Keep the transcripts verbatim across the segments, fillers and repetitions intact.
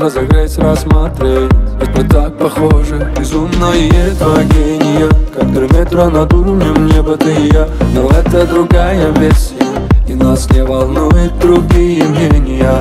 разогреть, рассмотреть. Ведь мы так похожи, безумное два гения. Как три метра над уровнем неба ты и я. Но это другая версия, и нас не волнует другие мнения.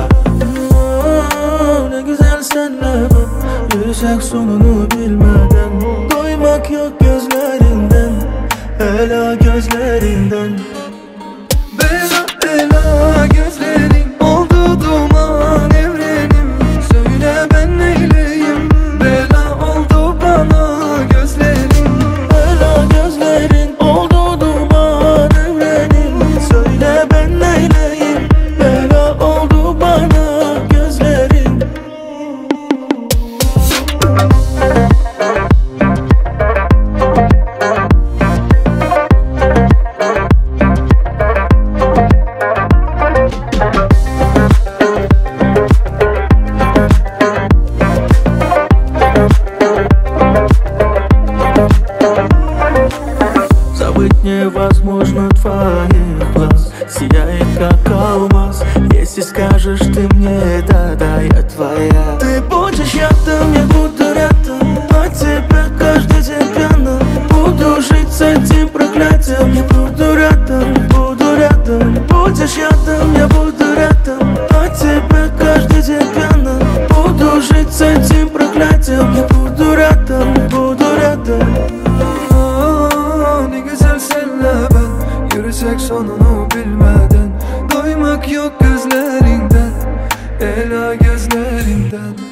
Ne güzel senle ben yürüsek sonunu bilmeden. Doymak yok gözlerinden, ela gözlerinden. Bela ela gözlerin oldu duman evrenim. Söyle ben neyleyim, bela oldu bana gözlerin. Bela gözlerin oldu duman evrenim. Söyle ben neyleyim, bela oldu bana gözlerin. Забыть невозможно твоих глаз, сияет как алмаз. Если скажешь ты мне да, да, я твоя. Ты будешь рядом, я буду рядом, от тебя каждый день пьяно. Буду жить с этим проклятием, я буду рядом, буду рядом. Будешь рядом, я буду рядом, от тебя каждый день пьяно. Буду жить с этим проклятием, я буду рядом, буду рядом. Ne güzel senle ben yürüsek sonunu bilmeden. Doymak yok gözlerinden, ela gözlerinden.